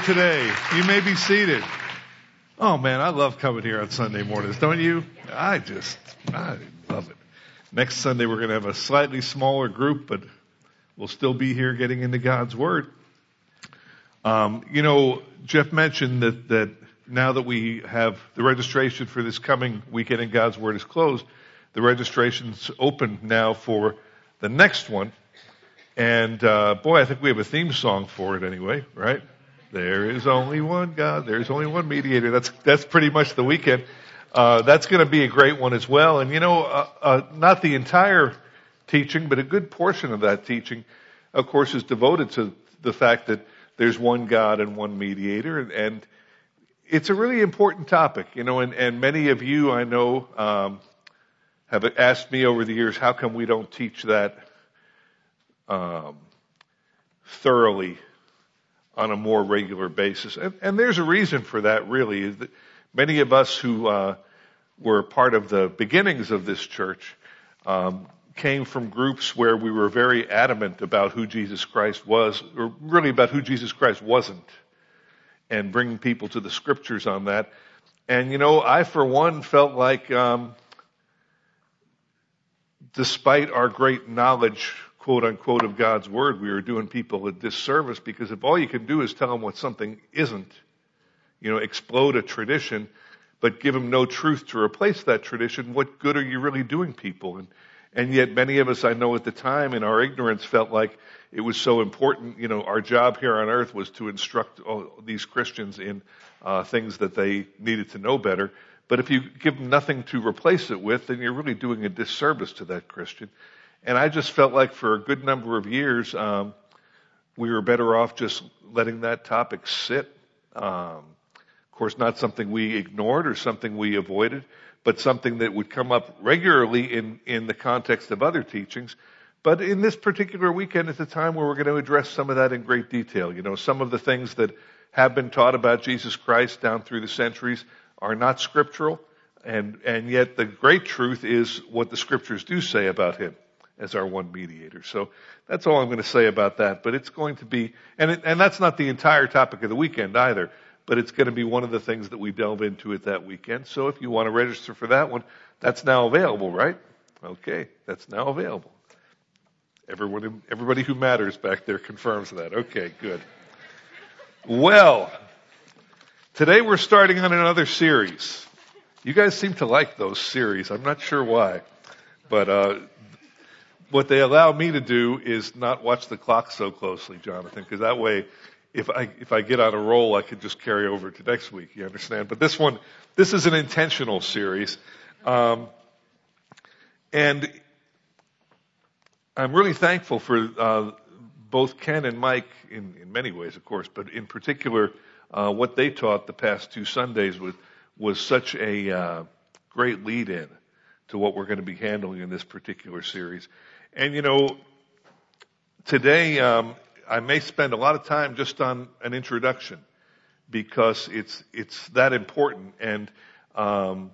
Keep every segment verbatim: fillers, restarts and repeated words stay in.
Today, you may be seated. Oh man, I love coming here on Sunday mornings, don't you? I just, I love it. Next Sunday we're going to have a slightly smaller group, but we'll still be here getting into God's Word. Um, you know, Jeff mentioned that, that now that we have the registration for this coming weekend in God's Word is closed, the registration's open now for the next one. And uh, boy, I think we have a theme song for it anyway, right? There is only one God. There's only one mediator. That's that's pretty much the weekend. Uh, that's going to be a great one as well. And you know, uh, uh, not the entire teaching, but a good portion of that teaching, of course, is devoted to the fact that there's one God and one mediator. And, and it's a really important topic, you know, and, and many of you I know um, have asked me over the years, how come we don't teach that um, thoroughly on a more regular basis. And, and there's a reason for that, really. Is that many of us who uh, were part of the beginnings of this church um, came from groups where we were very adamant about who Jesus Christ was, or really about who Jesus Christ wasn't, and bringing people to the scriptures on that. And, you know, I, for one, felt like um, despite our great knowledge, quote unquote, of God's Word, we are doing people a disservice, because if all you can do is tell them what something isn't, you know, explode a tradition, but give them no truth to replace that tradition, what good are you really doing people? And, and yet many of us, I know at the time, in our ignorance, felt like it was so important. You know, our job here on earth was to instruct all these Christians in uh, things that they needed to know better. But if you give them nothing to replace it with, then you're really doing a disservice to that Christian. And I just felt like for a good number of years, um, we were better off just letting that topic sit. Um, of course, not something we ignored or something we avoided, but something that would come up regularly in, in the context of other teachings. But in this particular weekend, it's a time where we're going to address some of that in great detail. You know, some of the things that have been taught about Jesus Christ down through the centuries are not scriptural, and, and yet the great truth is what the scriptures do say about him as our one mediator. So that's all I'm going to say about that. But it's going to be, and it, and that's not the entire topic of the weekend either, but it's going to be one of the things that we delve into at that weekend. So if you want to register for that one, that's now available, right? Okay, that's now available. Everyone, everybody who matters back there confirms that. Okay, good. Well, today we're starting on another series. You guys seem to like those series. I'm not sure why, but uh what they allow me to do is not watch the clock so closely, Jonathan, because that way, if I if I get on a roll, I could just carry over to next week. You understand? But this one, this is an intentional series, um, and I'm really thankful for uh, both Ken and Mike in, in many ways, of course, but in particular, uh, what they taught the past two Sundays was was such a uh, great lead-in to what we're going to be handling in this particular series. And, you know, today um, I may spend a lot of time just on an introduction, because it's it's that important. And um,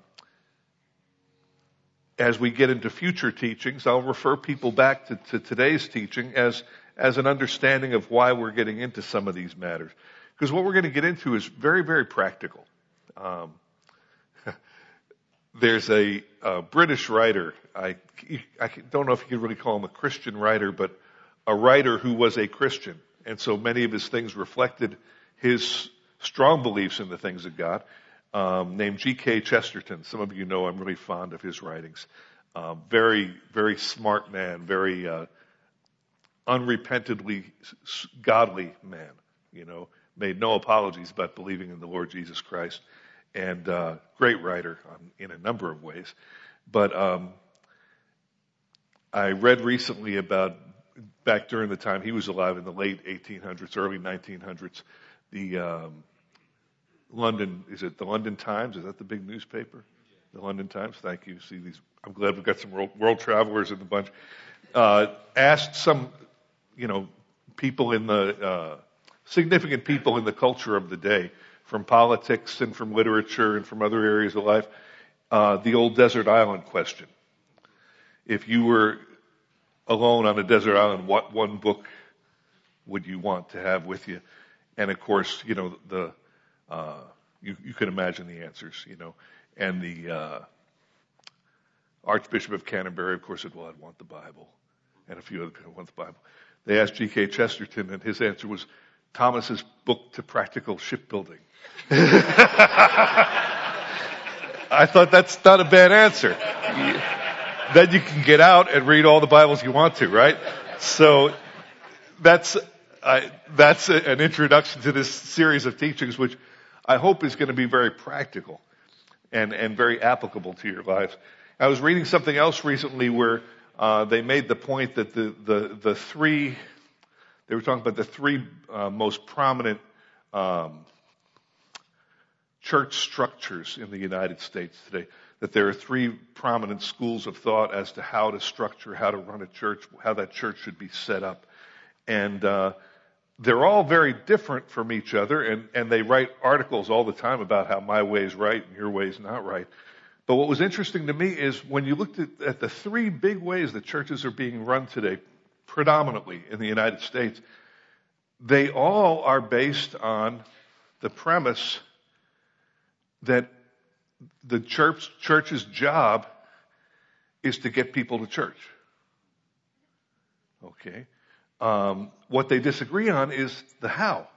as we get into future teachings, I'll refer people back to, to today's teaching as as an understanding of why we're getting into some of these matters. Because what we're going to get into is very, very practical. Um, There's a, a British writer, I, I don't know if you could really call him a Christian writer, but a writer who was a Christian. And so many of his things reflected his strong beliefs in the things of God, um, named G K Chesterton. Some of you know I'm really fond of his writings. Um, very, very smart man, very uh, unrepentantly godly man, you know, made no apologies about believing in the Lord Jesus Christ. And uh, great writer um, in a number of ways. But um, I read recently about, back during the time he was alive in the late eighteen hundreds, early nineteen hundreds, the um, London, is it the London Times? Is that the big newspaper? The London Times, thank you. See these, I'm glad we've got some world, world travelers in the bunch. Uh, asked some, you know, people in the, uh, significant people in the culture of the day, from politics and from literature and from other areas of life, uh, the old desert island question. If you were alone on a desert island, what one book would you want to have with you? And of course, you know, the, uh, you, you can imagine the answers, you know, and the, uh, Archbishop of Canterbury, of course, said, well, I'd want the Bible. And a few other people want the Bible. They asked G K Chesterton, and his answer was Thomas's book to practical shipbuilding. I thought that's not a bad answer. Then you can get out and read all the Bibles you want to, right? So that's I, that's a, an introduction to this series of teachings, which I hope is going to be very practical and, and very applicable to your lives. I was reading something else recently where uh, they made the point that the, the, the three, they were talking about the three uh, most prominent um, church structures in the United States today, that there are three prominent schools of thought as to how to structure, how to run a church, how that church should be set up. And uh, they're all very different from each other, and, and they write articles all the time about how my way is right and your way is not right. But what was interesting to me is when you looked at, at the three big ways that churches are being run today, predominantly in the United States, they all are based on the premise that the church, church's job is to get people to church. Okay. Um, what they disagree on is the how.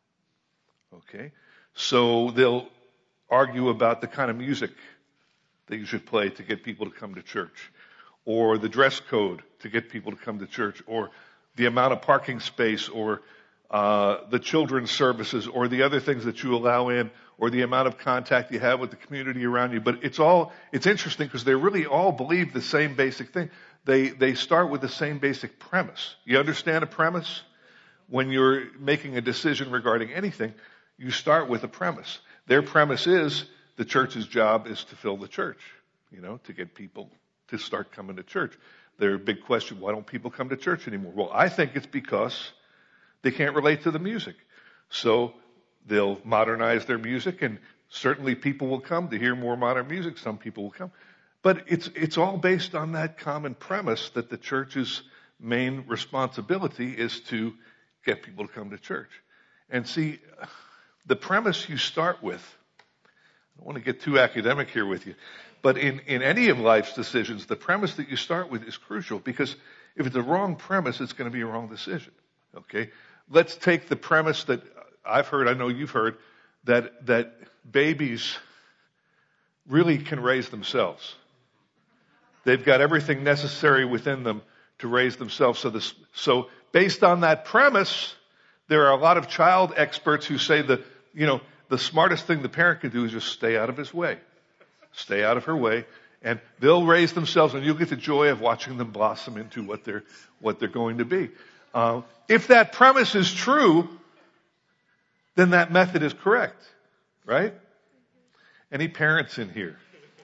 Okay. So they'll argue about the kind of music that you should play to get people to come to church, or the dress code to get people to come to church, or the amount of parking space, or uh, the children's services, or the other things that you allow in, or the amount of contact you have with the community around you. But it's all, it's interesting because they really all believe the same basic thing. They, they start with the same basic premise. You understand a premise? When you're making a decision regarding anything, you start with a premise. Their premise is the church's job is to fill the church, you know, to get people to start coming to church. Their big question, why don't people come to church anymore? Well, I think it's because they can't relate to the music. So they'll modernize their music, and certainly people will come to hear more modern music. Some people will come. But it's, it's all based on that common premise that the church's main responsibility is to get people to come to church. And see, the premise you start with, I don't want to get too academic here with you, but in, in any of life's decisions, the premise that you start with is crucial, because if it's a wrong premise, it's going to be a wrong decision. Okay? Let's take the premise that I've heard, I know you've heard, that, that babies really can raise themselves. They've got everything necessary within them to raise themselves. So this, so based on that premise, there are a lot of child experts who say that, you know, the smartest thing the parent can do is just stay out of his way. Stay out of her way, and they'll raise themselves, and you'll get the joy of watching them blossom into what they're, what they're going to be. Uh, if that premise is true, then that method is correct, right? Any parents in here?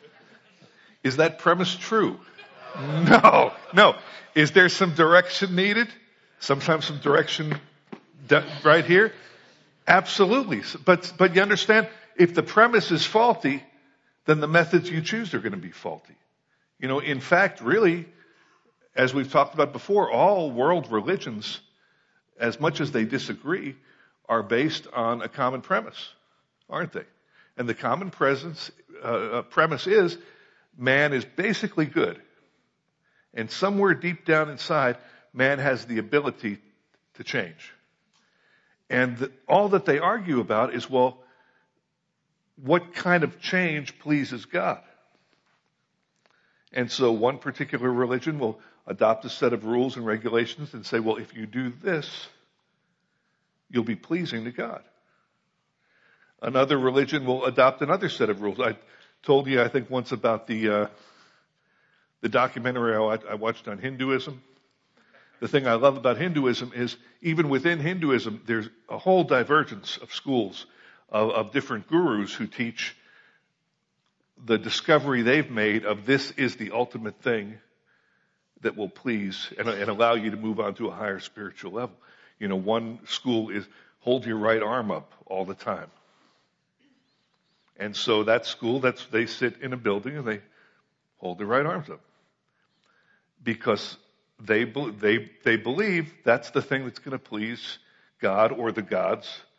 Is that premise true? No, no. Is there some direction needed? Sometimes some direction right here? Absolutely. But, but you understand, if the premise is faulty, then the methods you choose are going to be faulty. You know, in fact, really, as we've talked about before, all world religions, as much as they disagree, are based on a common premise, aren't they? And the common presence, uh, premise is man is basically good. And somewhere deep down inside, man has the ability to change. And the, all that they argue about is, well, what kind of change pleases God? And so one particular religion will adopt a set of rules and regulations and say, well, if you do this, you'll be pleasing to God. Another religion will adopt another set of rules. I told you, I think, once about the uh, the documentary I watched on Hinduism. The thing I love about Hinduism is even within Hinduism, there's a whole divergence of schools of, of different gurus who teach the discovery they've made of this is the ultimate thing that will please and, and allow you to move on to a higher spiritual level. You know, one school is hold your right arm up all the time. And so that school, that's, they sit in a building and they hold their right arms up. Because they, they, they believe that's the thing that's going to please God or the gods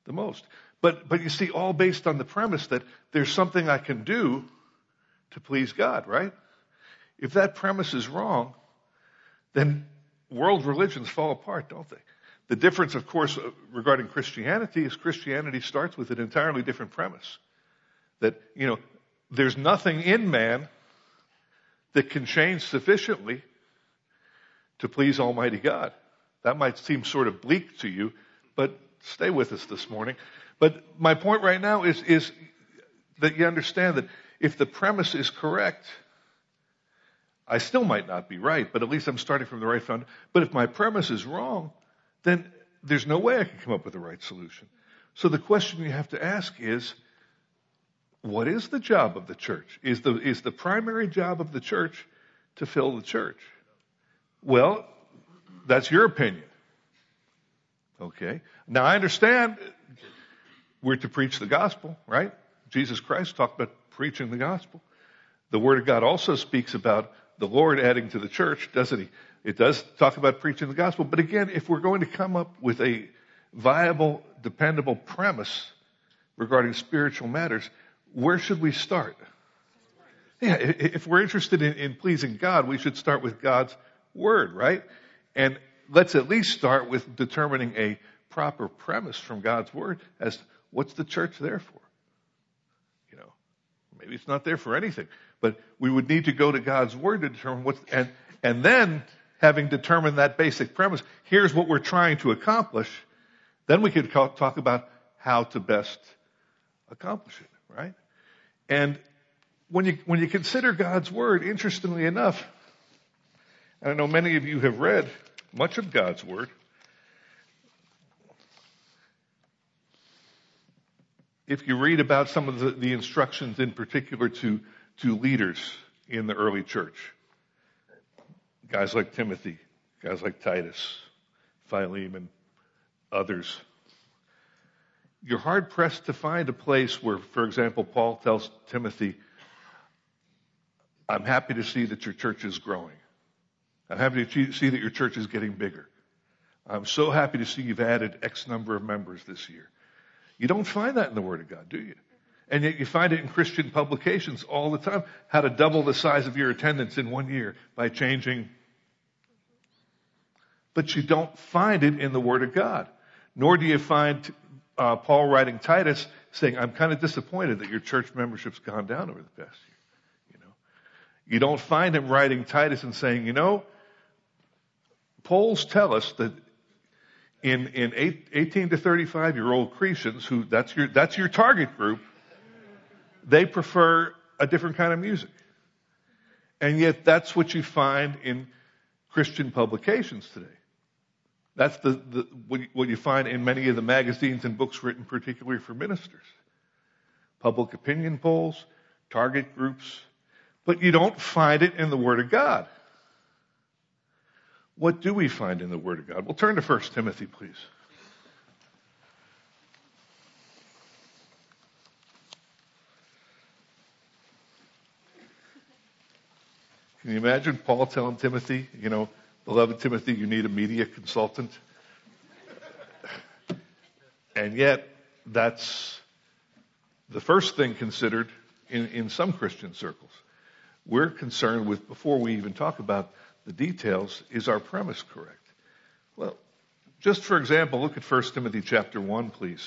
the most. But, but you see, all based on the premise that there's something I can do to please God, right? If that premise is wrong, then world religions fall apart, don't they? The difference, of course, regarding Christianity is Christianity starts with an entirely different premise. That, you know, there's nothing in man that can change sufficiently to please Almighty God. That might seem sort of bleak to you, but stay with us this morning. But my point right now is, is that you understand that if the premise is correct, I still might not be right, but at least I'm starting from the right foundation. But if my premise is wrong, then there's no way I can come up with the right solution. So the question you have to ask is, what is the job of the church? Is the, is the primary job of the church to fill the church? Well, that's your opinion. Okay. Now I understand we're to preach the gospel, right? Jesus Christ talked about preaching the gospel. The Word of God also speaks about the Lord adding to the church, doesn't he? It does talk about preaching the gospel. But again, if we're going to come up with a viable, dependable premise regarding spiritual matters, where should we start? Yeah, if we're interested in, in pleasing God, we should start with God's Word, right? And let's at least start with determining a proper premise from God's Word as what's the church there for? You know, maybe it's not there for anything, but we would need to go to God's Word to determine what's, and, and then having determined that basic premise, here's what we're trying to accomplish, then we could talk about how to best accomplish it, right? And when you, when you consider God's Word, interestingly enough, and I know many of you have read much of God's Word, if you read about some of the, the instructions in particular to, to leaders in the early church, guys like Timothy, guys like Titus, Philemon, others, you're hard pressed to find a place where, for example, Paul tells Timothy, I'm happy to see that your church is growing. I'm happy to see that your church is getting bigger. I'm so happy to see you've added X number of members this year. You don't find that in the Word of God, do you? And yet you find it in Christian publications all the time. How to double the size of your attendance in one year by changing. But you don't find it in the Word of God. Nor do you find uh, Paul writing Titus saying, I'm kind of disappointed that your church membership's gone down over the past year. You know, you don't find him writing Titus and saying, you know, polls tell us that in, in eight, eighteen to thirty-five year old Cretans, who that's your, that's your target group, they prefer a different kind of music. And yet that's what you find in Christian publications today. That's the, the what you find in many of the magazines and books written particularly for ministers. Public opinion polls, target groups, but you don't find it in the Word of God. What do we find in the Word of God? We'll turn to First Timothy, please. Can you imagine Paul telling Timothy, you know, beloved Timothy, you need a media consultant? And yet, that's the first thing considered in, in some Christian circles. We're concerned with, before we even talk about the details, is our premise correct? Well, just for example, look at First Timothy chapter one, please.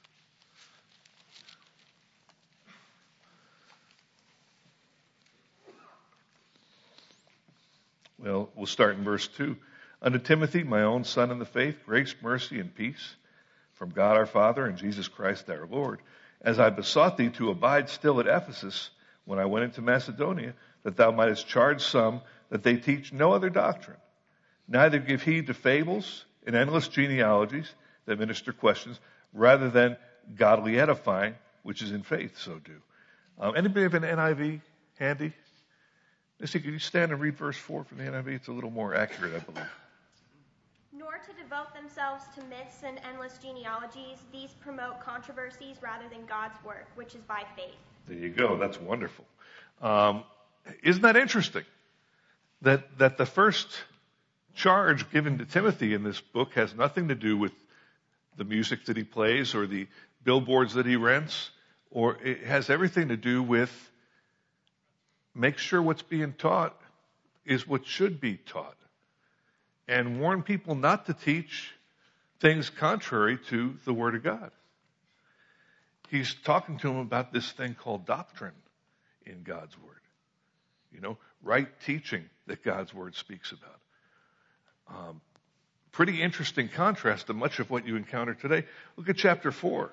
Well, we'll start in verse two. Unto Timothy, my own son in the faith, grace, mercy, and peace from God our Father and Jesus Christ our Lord. As I besought thee to abide still at Ephesus when I went into Macedonia, that thou mightest charge some that they teach no other doctrine, neither give heed to fables and endless genealogies that minister questions, rather than godly edifying, which is in faith, so do. Um, anybody have an N I V handy? Missy, could you stand and read verse four from the N I V? It's a little more accurate, I believe. Nor to devote themselves to myths and endless genealogies. These promote controversies rather than God's work, which is by faith. There you go. That's wonderful. Um, isn't that interesting? That, that the first charge given to Timothy in this book has nothing to do with the music that he plays or the billboards that he rents, or it has everything to do with make sure what's being taught is what should be taught. And warn people not to teach things contrary to the Word of God. He's talking to them about this thing called doctrine in God's Word. You know, right teaching that God's Word speaks about. Um, pretty interesting contrast to much of what you encounter today. Look at chapter four.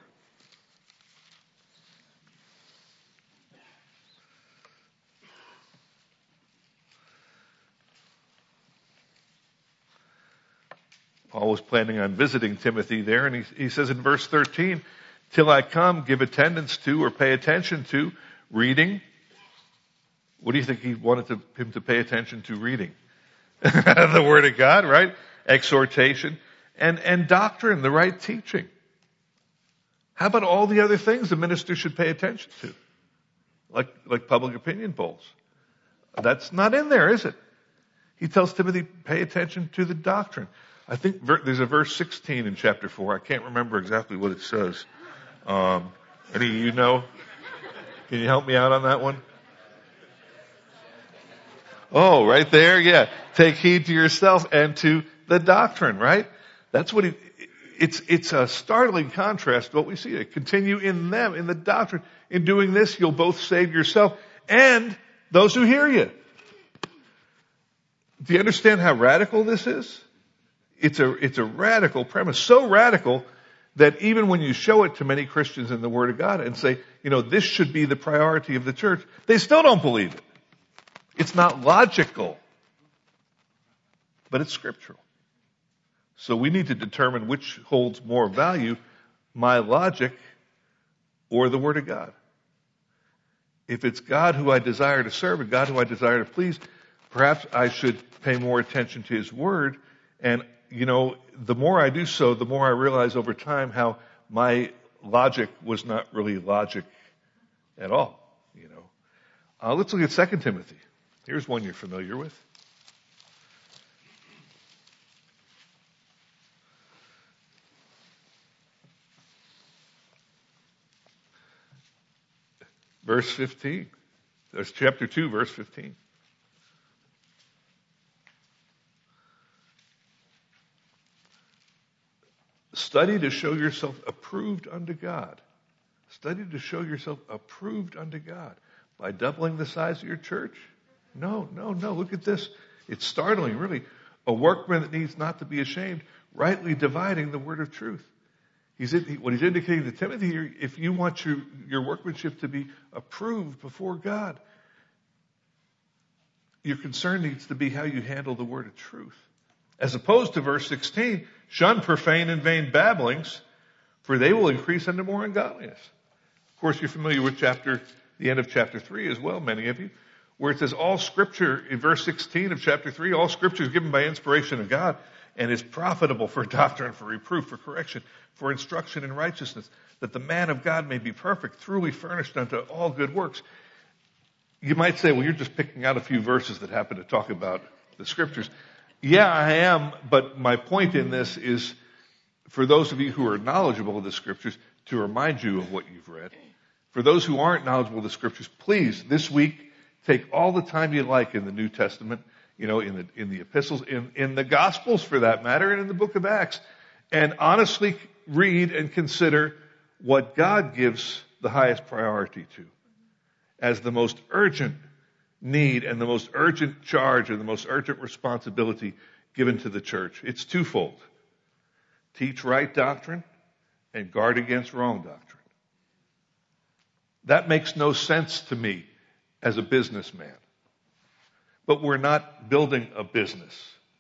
Paul was planning on visiting Timothy there, and he, he says in verse thirteen, till I come, give attendance to or pay attention to reading. What do you think he wanted to, him to pay attention to reading? The Word of God, right? Exhortation and, and doctrine, the right teaching. How about all the other things the minister should pay attention to? Like, like public opinion polls. That's not in there, is it? He tells Timothy, pay attention to the doctrine. I think ver- there's a verse sixteen in chapter four. I can't remember exactly what it says. Um, any of you know? Can you help me out on that one? Oh, right there, yeah. Take heed to yourself and to the doctrine, right? That's what he, it's, it's a startling contrast to what we see. Continue in them, in the doctrine. In doing this, you'll both save yourself and those who hear you. Do you understand how radical this is? It's a, it's a radical premise. So radical that even when you show it to many Christians in the Word of God and say, you know, this should be the priority of the church, they still don't believe it. It's not logical, but it's scriptural. So we need to determine which holds more value, my logic or the Word of God. If it's God who I desire to serve and God who I desire to please, perhaps I should pay more attention to His Word. And, you know, the more I do so, the more I realize over time how my logic was not really logic at all, you know. Uh, let's look at Second Timothy. Here's one you're familiar with. Verse fifteen. That's chapter two, verse fifteen. Study to show yourself approved unto God. Study to show yourself approved unto God. By doubling the size of your church? No, no, no. Look at this. It's startling, really. A workman that needs not to be ashamed, rightly dividing the word of truth. He's, what he's indicating to Timothy here, if you want your, your workmanship to be approved before God, your concern needs to be how you handle the word of truth. As opposed to verse sixteen, shun profane and vain babblings, for they will increase unto more ungodliness. Of course, you're familiar with chapter, the end of chapter three as well, many of you, where it says all scripture, in verse sixteen of chapter three, all scripture is given by inspiration of God and is profitable for doctrine, for reproof, for correction, for instruction in righteousness, that the man of God may be perfect, truly furnished unto all good works. You might say, well, you're just picking out a few verses that happen to talk about the scriptures. Yeah, I am, but my point in this is for those of you who are knowledgeable of the scriptures to remind you of what you've read. For those who aren't knowledgeable of the scriptures, please, this week, take all the time you like in the New Testament, you know, in the, in the epistles, in, in the Gospels for that matter, and in the book of Acts, and honestly read and consider what God gives the highest priority to as the most urgent need and the most urgent charge and the most urgent responsibility given to the church. It's twofold. Teach right doctrine and guard against wrong doctrine. That makes no sense to me as a businessman. But we're not building a business.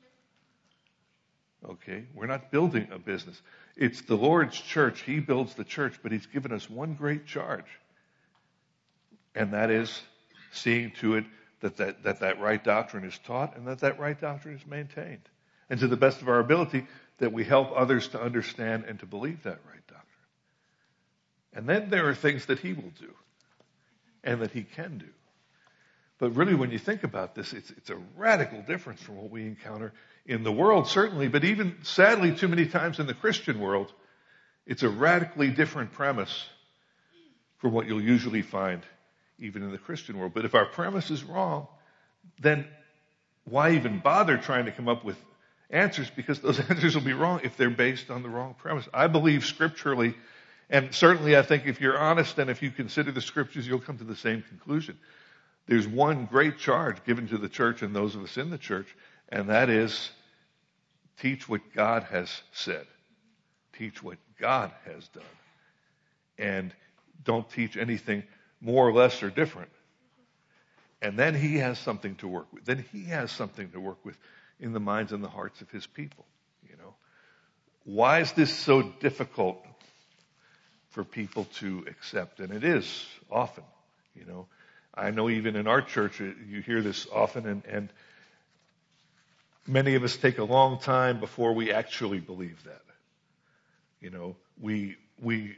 Okay? We're not building a business. It's the Lord's church. He builds the church, but He's given us one great charge. And that is seeing to it that that, that that right doctrine is taught and that that right doctrine is maintained. And to the best of our ability, that we help others to understand and to believe that right doctrine. And then there are things that He will do and that He can do. But really, when you think about this, it's, it's a radical difference from what we encounter in the world, certainly, but even sadly too many times in the Christian world, It's a radically different premise from what you'll usually find even in the Christian world. But if our premise is wrong, then why even bother trying to come up with answers? Because those answers will be wrong if they're based on the wrong premise. I believe scripturally, and certainly I think if you're honest and if you consider the scriptures, you'll come to the same conclusion. There's one great charge given to the church and those of us in the church, and that is teach what God has said. Teach what God has done. And don't teach anything more or less or different. And then he has something to work with. Then he has something to work with in the minds and the hearts of his people. You know, why is this so difficult for people to accept? And it is often. You know, I know even in our church you hear this often, and, and many of us take a long time before we actually believe that. You know, we we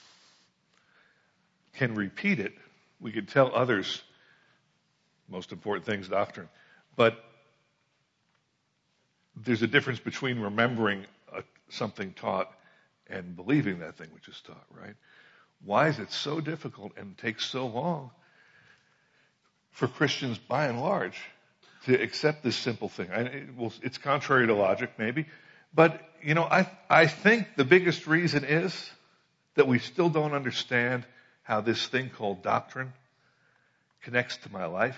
can repeat it. We can tell others most important things, doctrine. But there's a difference between remembering a, something taught and believing that thing which is taught, right? Why is it so difficult and takes so long for Christians, by and large, to accept this simple thing? I, it, well, it's contrary to logic, maybe. But, you know, I I think the biggest reason is that we still don't understand how this thing called doctrine connects to my life.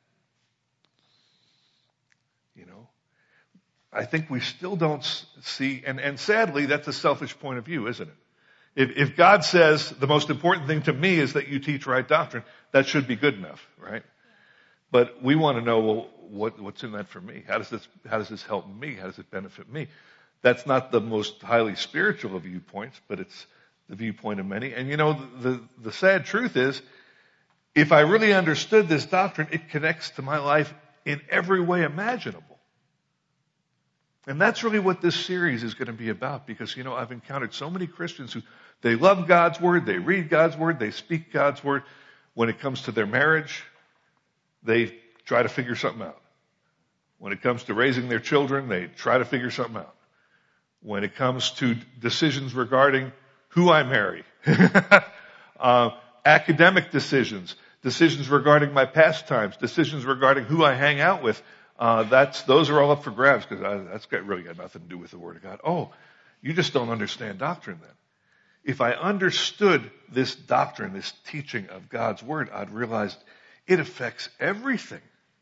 You know, I think we still don't see, and, and sadly, that's a selfish point of view, isn't it? If, if God says the most important thing to me is that you teach right doctrine, that should be good enough, right? But we want to know, well, what, what's in that for me? How does this, how does this help me? How does it benefit me? That's not the most highly spiritual of viewpoints, but it's the viewpoint of many. And you know, the, the, the sad truth is, if I really understood this doctrine, it connects to my life in every way imaginable. And that's really what this series is going to be about, because, you know, I've encountered so many Christians who, they love God's Word, they read God's Word, they speak God's Word. When it comes to their marriage, they try to figure something out. When it comes to raising their children, they try to figure something out. When it comes to decisions regarding who I marry, uh, academic decisions, decisions regarding my pastimes, decisions regarding who I hang out with, uh, that's, those are all up for grabs, because that's got, really got nothing to do with the Word of God. Oh, you just don't understand doctrine then. If I understood this doctrine, this teaching of God's Word, I'd realize it affects everything.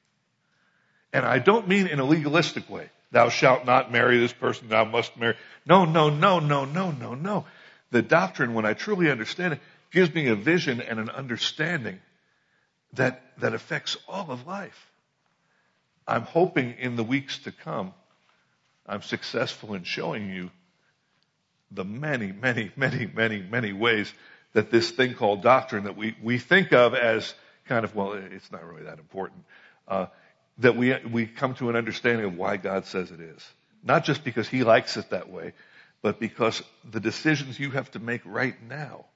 And I don't mean in a legalistic way. Thou shalt not marry this person, thou must marry. No, no, no, no, no, no, no. The doctrine, when I truly understand it, gives me a vision and an understanding that, that affects all of life. I'm hoping in the weeks to come, I'm successful in showing you the many, many, many, many, many ways that this thing called doctrine that we, we think of as kind of, well, it's not really that important, uh, that we, we come to an understanding of why God says it is. Not just because He likes it that way, but because the decisions you have to make right now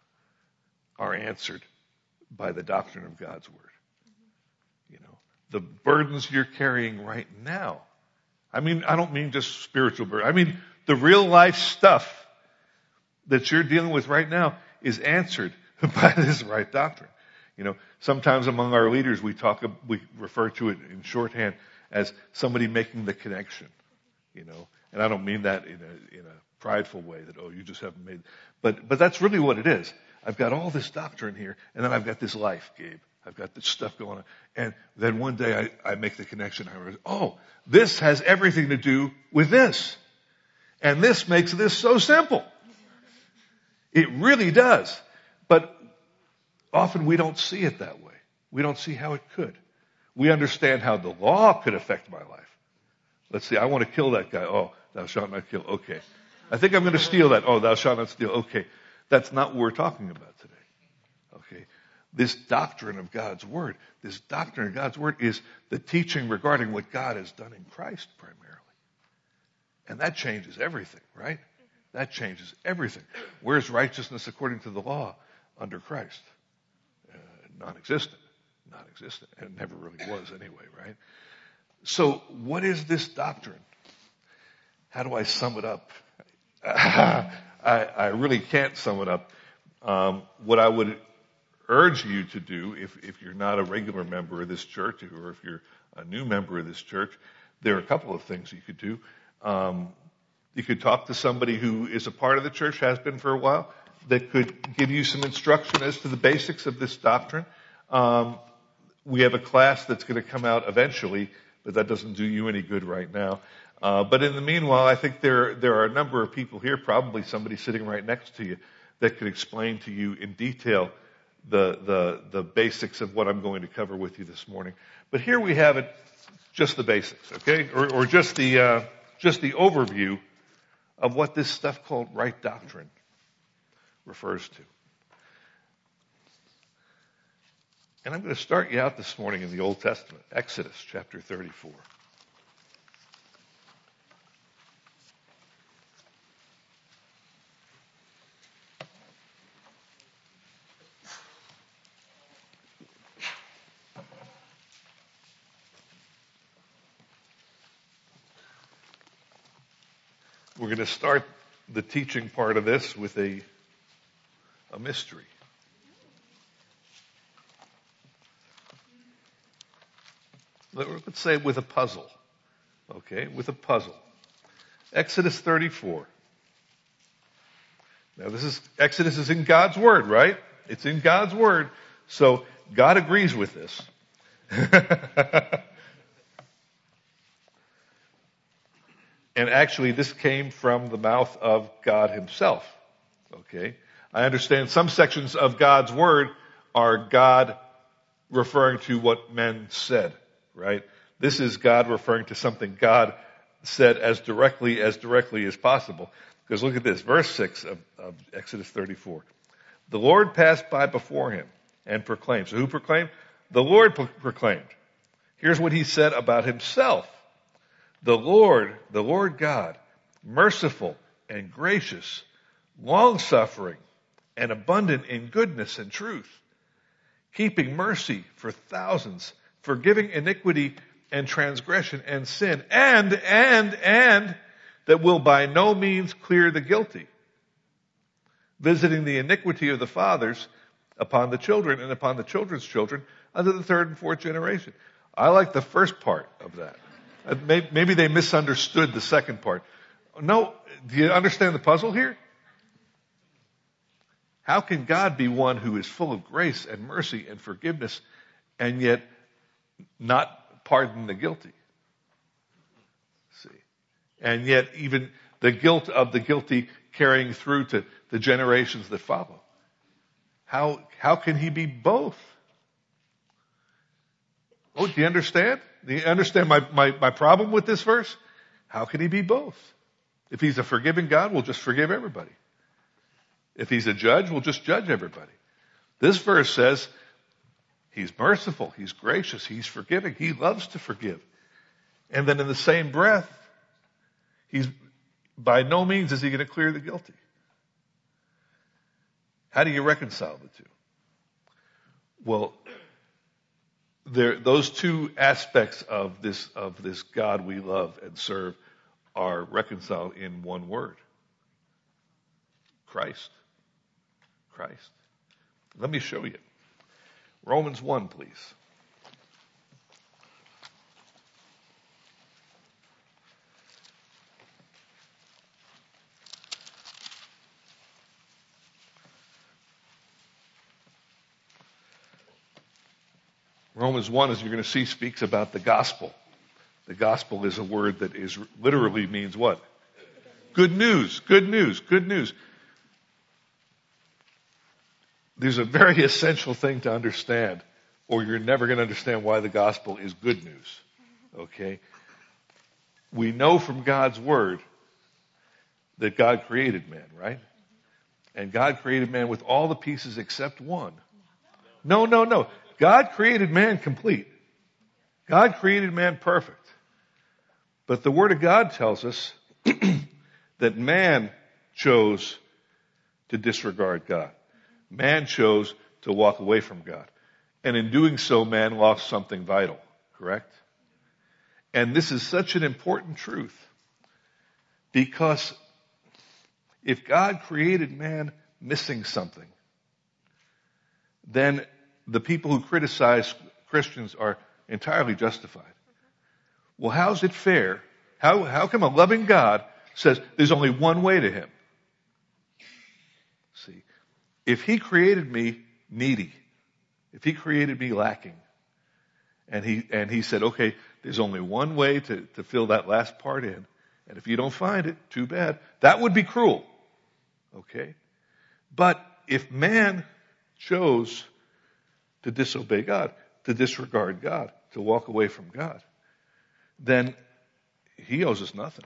are answered by the doctrine of God's Word. You know, the burdens you're carrying right now. I mean, I don't mean just spiritual burden. I mean, the real life stuff that you're dealing with right now is answered by this right doctrine. You know, sometimes among our leaders, we talk, we refer to it in shorthand as somebody making the connection. You know, and I don't mean that in a in a prideful way that, oh, you just haven't made, but but that's really what it is. I've got all this doctrine here, and then I've got this life, Gabe. I've got this stuff going on, and then one day I, I make the connection. I realize, oh, this has everything to do with this, and this makes this so simple. It really does, but often we don't see it that way. We don't see how it could. We understand how the law could affect my life. Let's see, I want to kill that guy. Oh, thou shalt not kill. Okay. I think I'm going to steal that. Oh, thou shalt not steal. Okay. That's not what we're talking about today. Okay. This doctrine of God's Word, this doctrine of God's Word is the teaching regarding what God has done in Christ primarily. And that changes everything, right? That changes everything. Where's righteousness according to the law under Christ? Uh, non-existent. Non-existent. And it never really was anyway, right? So what is this doctrine? How do I sum it up? I, I really can't sum it up. Um, what I would urge you to do, if, if you're not a regular member of this church, or if you're a new member of this church, there are a couple of things you could do. Um, you could talk to somebody who is a part of the church, has been for a while, that could give you some instruction as to the basics of this doctrine. Um, we have a class that's going to come out eventually, but that doesn't do you any good right now. Uh, but in the meanwhile, I think there there are a number of people here, probably somebody sitting right next to you, that could explain to you in detail the the the basics of what I'm going to cover with you this morning. But here we have it, just the basics, okay, or or just the uh, just the overview of what this stuff called right doctrine refers to. And I'm going to start you out this morning in the Old Testament, Exodus chapter thirty-four. We're going to start the teaching part of this with a, a mystery. Let's say with a puzzle. Okay, with a puzzle. Exodus thirty-four. Now this is, Exodus is in God's Word, right? It's in God's Word. So God agrees with this. And actually, this came from the mouth of God himself. Okay? I understand some sections of God's Word are God referring to what men said, right? This is God referring to something God said as directly, as directly as possible. Because look at this, verse six of, of Exodus thirty-four. The Lord passed by before him and proclaimed. So who proclaimed? The Lord pro- proclaimed. Here's what he said about himself. The Lord, the Lord God, merciful and gracious, long-suffering and abundant in goodness and truth, keeping mercy for thousands, forgiving iniquity and transgression and sin, and, and, and, that will by no means clear the guilty, visiting the iniquity of the fathers upon the children and upon the children's children unto the third and fourth generation. I like the first part of that. Maybe they misunderstood the second part. No, do you understand the puzzle here? How can God be one who is full of grace and mercy and forgiveness and yet not pardon the guilty? See. And yet even the guilt of the guilty carrying through to the generations that follow. How, how can he be both? Oh, do you understand? Do you understand my, my, my problem with this verse? How can he be both? If he's a forgiving God, we'll just forgive everybody. If he's a judge, we'll just judge everybody. This verse says he's merciful, he's gracious, he's forgiving, he loves to forgive. And then in the same breath, he's by no means is he going to clear the guilty. How do you reconcile the two? Well, There, those two aspects of this of this God we love and serve are reconciled in one word. Christ. Christ. Let me show you. Romans one, please. Romans one, as you're going to see, speaks about the gospel. The gospel is a word that is literally means what? Good news, good news, good news. There's a very essential thing to understand, or you're never going to understand why the gospel is good news. Okay? We know from God's word that God created man, right? And God created man with all the pieces except one. No, no, no. God created man complete. God created man perfect. But the Word of God tells us that man chose to disregard God. Man chose to walk away from God. And in doing so, man lost something vital, correct? And this is such an important truth because If God created man missing something, then the people who criticize Christians are entirely justified. Well, how's it fair? How, how come a loving God says there's only one way to him? See, if he created me needy, if he created me lacking, and he, and he said, okay, there's only one way to, to fill that last part in, and if you don't find it, too bad. That would be cruel. Okay? But if man chose to disobey God, to disregard God, to walk away from God, then he owes us nothing.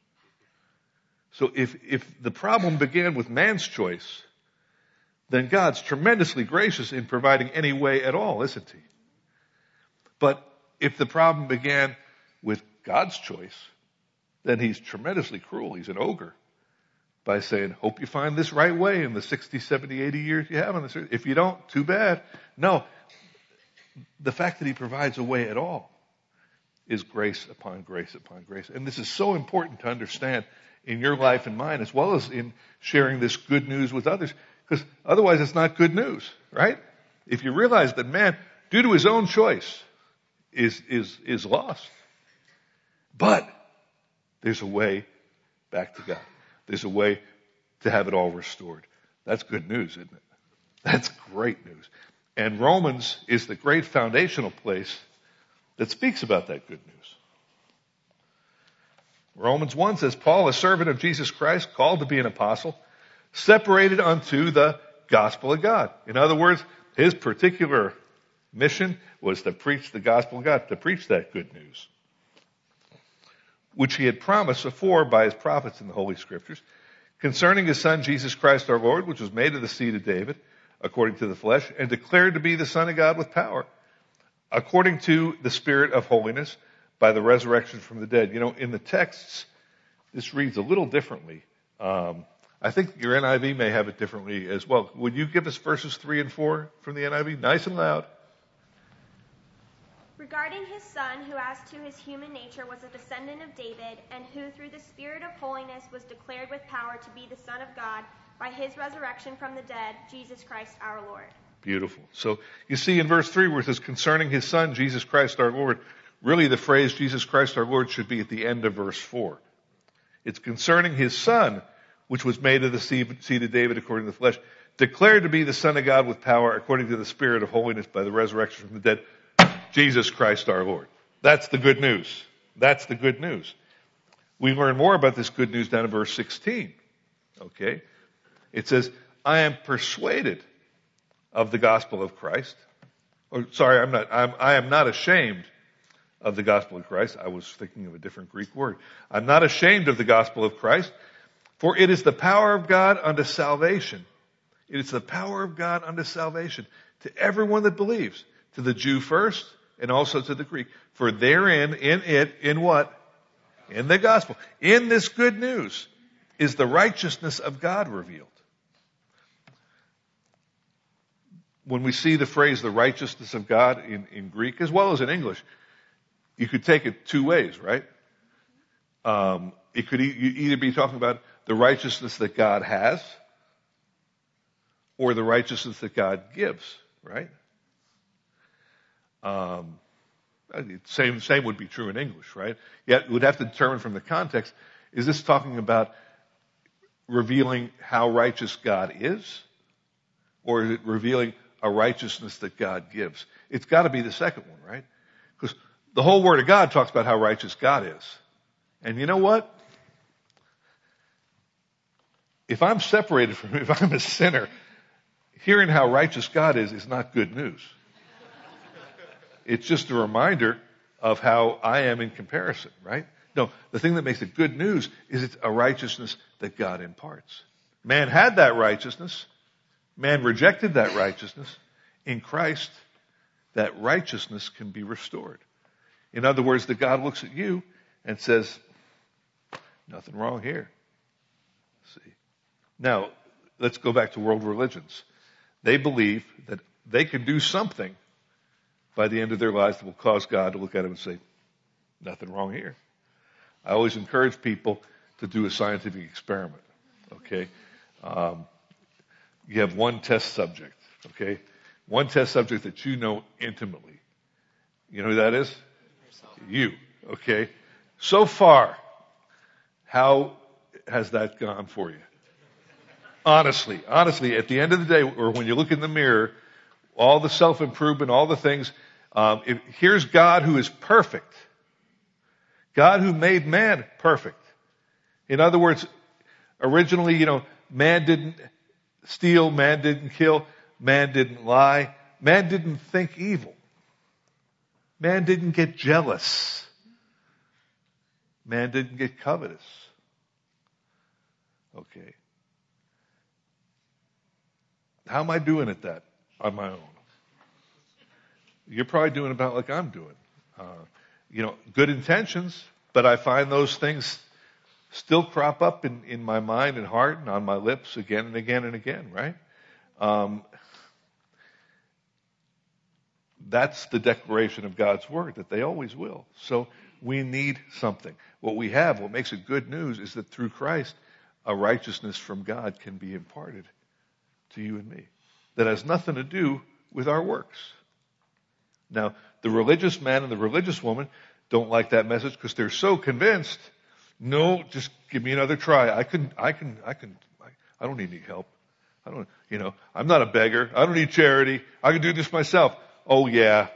So if, if the problem began with man's choice, then God's tremendously gracious in providing any way at all, isn't he? But if the problem began with God's choice, then he's tremendously cruel. He's an ogre by saying, hope you find this right way in the sixty, seventy, eighty years you have on this earth. If you don't, too bad. No. The fact that he provides a way at all is grace upon grace upon grace. And this is so important to understand in your life and mine, as well as in sharing this good news with others, because otherwise it's not good news, right? If you realize that man, due to his own choice, is, is, is lost. But there's a way back to God. There's a way to have it all restored. That's good news, isn't it? That's great news. And Romans is the great foundational place that speaks about that good news. Romans one says, Paul, a servant of Jesus Christ, called to be an apostle, separated unto the gospel of God. In other words, his particular mission was to preach the gospel of God, to preach that good news, which he had promised afore by his prophets in the Holy Scriptures, concerning his Son, Jesus Christ our Lord, which was made of the seed of David, according to the flesh, and declared to be the Son of God with power, according to the Spirit of holiness, by the resurrection from the dead. You know, in the texts, this reads a little differently. Um, I think your N I V may have it differently as well. Would you give us verses three and four from the N I V? Nice and loud. Regarding his Son, who as to his human nature was a descendant of David, and who through the Spirit of holiness was declared with power to be the Son of God, by his resurrection from the dead, Jesus Christ our Lord. Beautiful. So you see in verse three where it says, concerning his Son, Jesus Christ our Lord, really the phrase Jesus Christ our Lord should be at the end of verse four. It's concerning his Son, which was made of the seed of David according to the flesh, declared to be the Son of God with power according to the Spirit of holiness by the resurrection from the dead, Jesus Christ our Lord. That's the good news. That's the good news. We learn more about this good news down in verse sixteen. Okay? It says, I am persuaded of the gospel of Christ. Or, sorry, I'm not, I'm, I am not ashamed of the gospel of Christ. I was thinking of a different Greek word. I'm not ashamed of the gospel of Christ, for it is the power of God unto salvation. It is the power of God unto salvation to everyone that believes, to the Jew first and also to the Greek. For therein, in it, in what? In the gospel. In this good news is the righteousness of God revealed. When we see the phrase the righteousness of God in, in Greek as well as in English, you could take it two ways, right? Um, it could e- either be talking about the righteousness that God has or the righteousness that God gives, right? Um, same, same would be true in English, right? Yet we'd have to determine from the context, is this talking about revealing how righteous God is? Or is it revealing a righteousness that God gives? It's got to be the second one, right? Because the whole Word of God talks about how righteous God is. And you know what? If I'm separated from Him, if I'm a sinner, hearing how righteous God is is not good news. It's just a reminder of how I am in comparison, right? No, the thing that makes it good news is it's a righteousness that God imparts. Man had that righteousness. Man rejected that righteousness. In Christ, that righteousness can be restored. In other words, that God looks at you and says, nothing wrong here. See. Now, let's go back to world religions. They believe that they can do something by the end of their lives that will cause God to look at them and say, nothing wrong here. I always encourage people to do a scientific experiment. Okay? Um, you have one test subject. Okay? One test subject that you know intimately. You know who that is? You. Okay? So far, how has that gone for you? Honestly, honestly, at the end of the day, or when you look in the mirror, all the self-improvement, all the things, um, if, here's God who is perfect. God who made man perfect. In other words, originally, you know, man didn't steal, man didn't kill, man didn't lie, man didn't think evil. Man didn't get jealous. Man didn't get covetous. Okay. How am I doing at that on my own? You're probably doing about like I'm doing. Uh, you know, good intentions, but I find those things still crop up in, in my mind and heart and on my lips again and again and again, right? Um, that's the declaration of God's word, that they always will. So we need something. What we have, what makes it good news, is that through Christ, a righteousness from God can be imparted to you and me. That has nothing to do with our works. Now, the religious man and the religious woman don't like that message because they're so convinced, no, just give me another try. I can, I can, I can, I, I don't need any help. I don't, you know, I'm not a beggar. I don't need charity. I can do this myself. Oh yeah.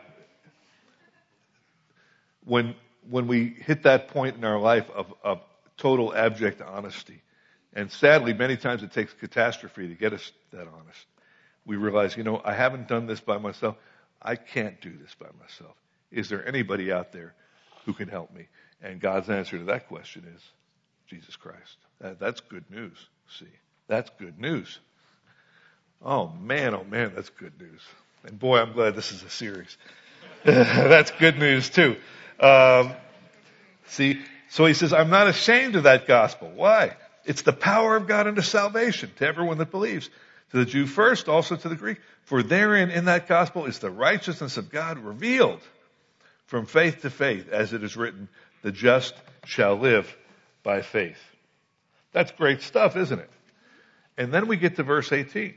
When, when we hit that point in our life of, of total abject honesty, and sadly many times it takes catastrophe to get us that honest, we realize, you know, I haven't done this by myself. I can't do this by myself. Is there anybody out there who can help me? And God's answer to that question is Jesus Christ. That, that's good news. See, that's good news. Oh man, oh man, that's good news. And boy, I'm glad this is a series. That's good news too. Um, see, so he says, I'm not ashamed of that gospel. Why? It's the power of God unto salvation to everyone that believes. To the Jew first, also to the Greek. For therein, in that gospel, is the righteousness of God revealed from faith to faith, as it is written, the just shall live by faith. That's great stuff, isn't it? And then we get to verse eighteen.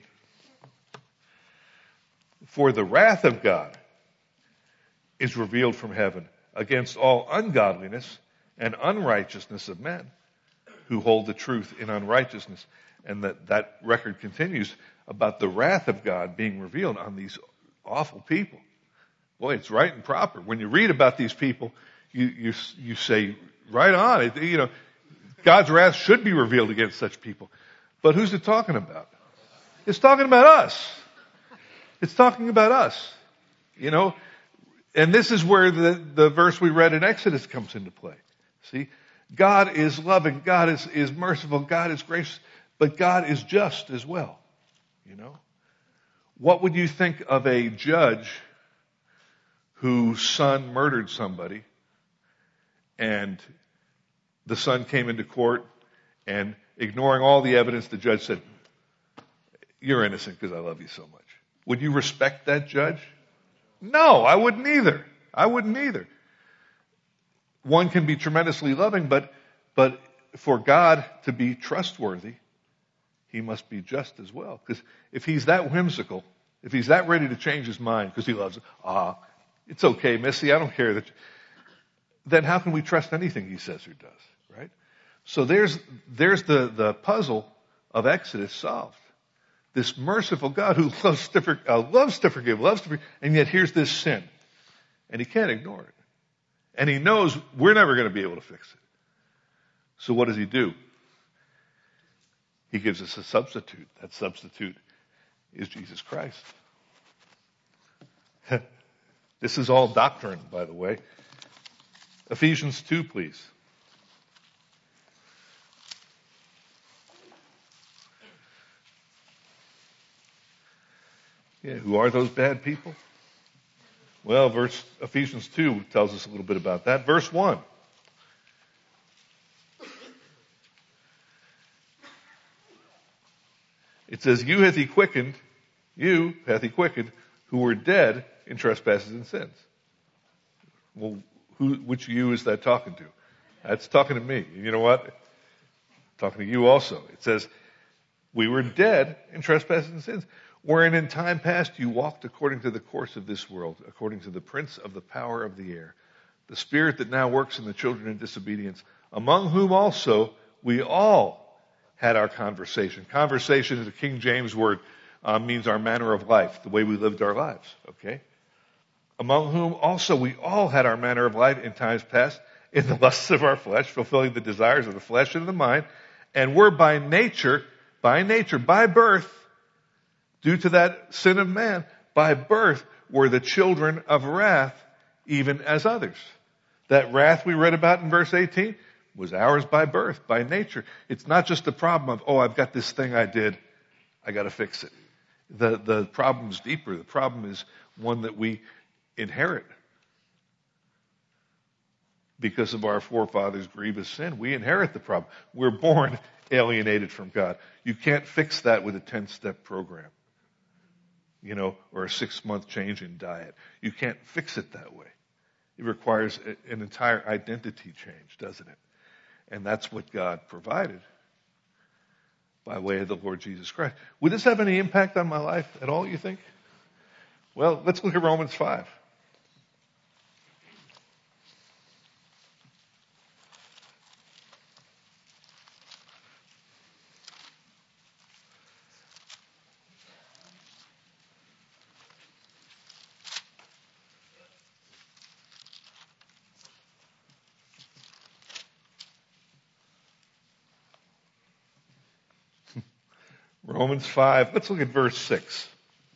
For the wrath of God is revealed from heaven against all ungodliness and unrighteousness of men who hold the truth in unrighteousness. And that, that record continues about the wrath of God being revealed on these awful people. Boy, it's right and proper. When you read about these people, you, you, you say, right on. It, you know, God's wrath should be revealed against such people. But who's it talking about? It's talking about us. It's talking about us. You know, and this is where the, the verse we read in Exodus comes into play. See, God is loving. God is, is merciful. God is gracious. But God is just as well. You know, what would you think of a judge whose son murdered somebody and the son came into court and ignoring all the evidence, the judge said, you're innocent because I love you so much. Would you respect that judge? No, I wouldn't either. I wouldn't either. One can be tremendously loving, but, but for God to be trustworthy, he must be just as well. Because if he's that whimsical, if he's that ready to change his mind because he loves it, ah, it's okay, Missy, I don't care that. You, then how can we trust anything he says or does, right? So there's, there's the, the puzzle of Exodus solved. This merciful God who loves to, for, uh, loves to forgive, loves to forgive, and yet here's this sin. And he can't ignore it. And he knows we're never going to be able to fix it. So what does he do? He gives us a substitute. That substitute is Jesus Christ. This is all doctrine, by the way. Ephesians two, please. Yeah, who are those bad people? Well, verse Ephesians two tells us a little bit about that. Verse one. It says, you hath he quickened, you hath he quickened, who were dead in trespasses and sins. Well, who, which you is that talking to? That's talking to me. You know what? Talking to you also. It says, We were dead in trespasses and sins, wherein in time past you walked according to the course of this world, according to the prince of the power of the air, the spirit that now works in the children of disobedience, among whom also we all had our conversation. Conversation is a King James word, uh, means our manner of life, the way we lived our lives, okay? Among whom also we all had our manner of life in times past, in the lusts of our flesh, fulfilling the desires of the flesh and of the mind, and were by nature, by nature, by birth, due to that sin of man, by birth were the children of wrath, even as others. That wrath we read about in verse eighteen was ours by birth, by nature. It's not just the problem of, oh, I've got this thing I did, I got to fix it. The, the problem's deeper. The problem is one that we inherit. Because of our forefathers' grievous sin, we inherit the problem. We're born alienated from God. You can't fix that with a ten-step program, you know, or a six-month change in diet. You can't fix it that way. It requires an entire identity change, doesn't it? And that's what God provided by way of the Lord Jesus Christ. Would this have any impact on my life at all, you think? Well, let's look at Romans five. Romans five, let's look at verse six.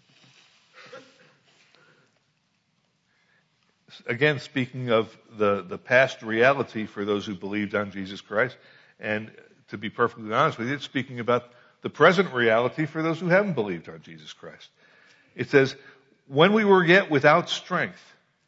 Again, speaking of the, the past reality for those who believed on Jesus Christ, and to be perfectly honest with you, it's speaking about the present reality for those who haven't believed on Jesus Christ. It says, when we were yet without strength,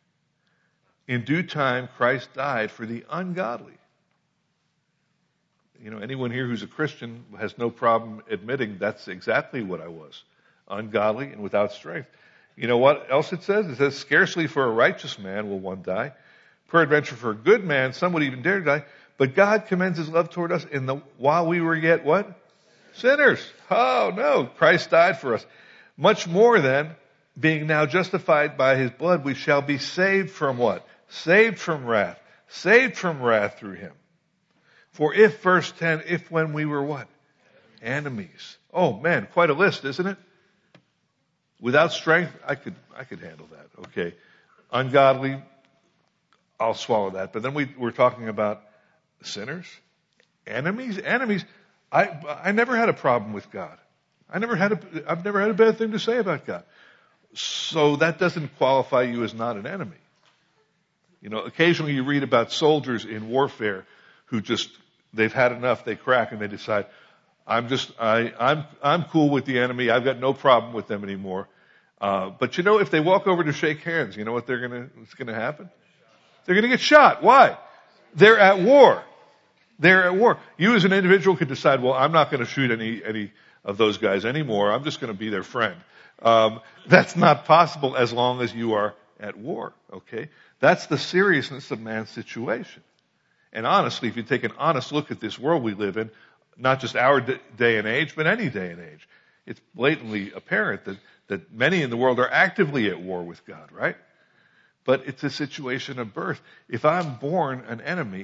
in due time Christ died for the ungodly. You know, anyone here who's a Christian has no problem admitting that's exactly what I was. Ungodly and without strength. You know what else it says? It says, scarcely for a righteous man will one die. Peradventure for a good man, some would even dare to die. But God commends his love toward us in the, while we were yet what? Sinners. Oh no, Christ died for us. Much more then, being now justified by his blood, we shall be saved from what? Saved from wrath. Saved from wrath through him. For if, verse ten, if when we were what? Enemies. Oh man, quite a list, isn't it? Without strength, I could, I could handle that, okay. Ungodly, I'll swallow that. But then we, we're talking about sinners, enemies, enemies. I, I never had a problem with God. I never had a, I've never had a bad thing to say about God. So that doesn't qualify you as not an enemy. You know, occasionally you read about soldiers in warfare who just, they've had enough, they crack and they decide, I'm just, I, I'm, I'm cool with the enemy, I've got no problem with them anymore. Uh, but you know, if they walk over to shake hands, you know what they're gonna, what's gonna happen? They're gonna get shot. Why? They're at war. They're at war. You as an individual could decide, well, I'm not gonna shoot any, any of those guys anymore, I'm just gonna be their friend. Um, that's not possible as long as you are at war, okay? That's the seriousness of man's situation. And honestly, if you take an honest look at this world we live in, not just our day and age, but any day and age, it's blatantly apparent that, that many in the world are actively at war with God, right? But it's a situation of birth. If I'm born an enemy,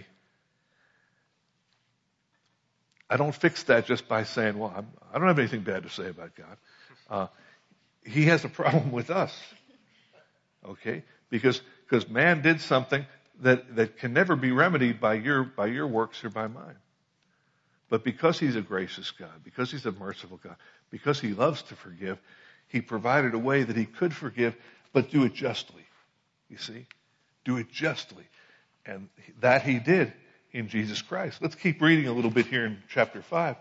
I don't fix that just by saying, well, I'm, I don't have anything bad to say about God. Uh, he has a problem with us, okay? Because, because man did something that, that can never be remedied by your, by your works or by mine. But because he's a gracious God, because he's a merciful God, because he loves to forgive, he provided a way that he could forgive, but do it justly. You see? Do it justly. And that he did in Jesus Christ. Let's keep reading a little bit here in chapter five.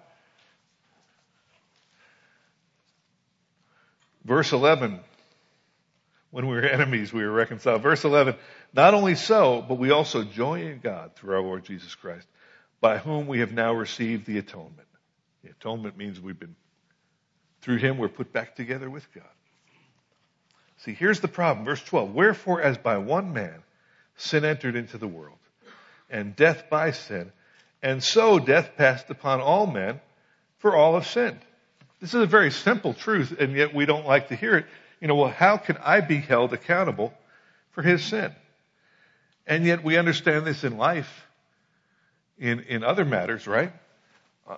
Verse eleven. When we were enemies, we were reconciled. Verse eleven. Not only so, but we also joy in God through our Lord Jesus Christ, by whom we have now received the atonement. The atonement means we've been, through him we're put back together with God. See, here's the problem. Verse twelve. Wherefore, as by one man sin entered into the world, and death by sin, and so death passed upon all men, for all have sinned. This is a very simple truth, and yet we don't like to hear it. You know, well, how can I be held accountable for his sin? And yet we understand this in life, in, in other matters, right? Uh,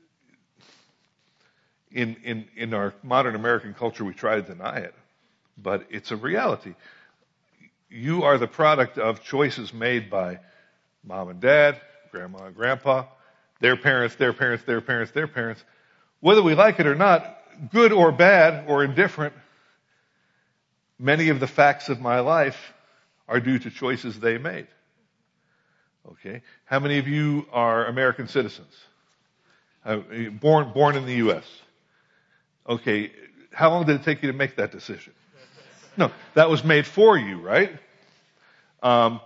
in, in, in our modern American culture, we try to deny it, but it's a reality. You are the product of choices made by mom and dad, grandma and grandpa, their parents, their parents, their parents, their parents. Whether we like it or not, good or bad or indifferent, many of the facts of my life are due to choices they made. Okay? How many of you are American citizens? Uh, born, born in the U S? Okay. How long did it take you to make that decision? No, that was made for you, right? Um,